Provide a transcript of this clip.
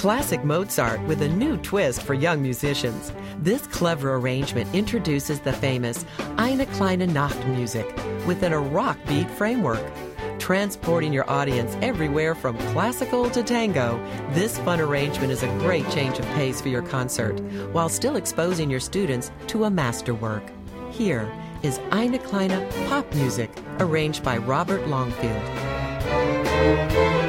Classic Mozart with a new twist for young musicians. This clever arrangement introduces the famous Eine kleine Nachtmusik within a rock beat framework. Transporting your audience everywhere from classical to tango, this fun arrangement is a great change of pace for your concert, while still exposing your students to a masterwork. Here is Eine kleine Popmusik, arranged by Robert Longfield.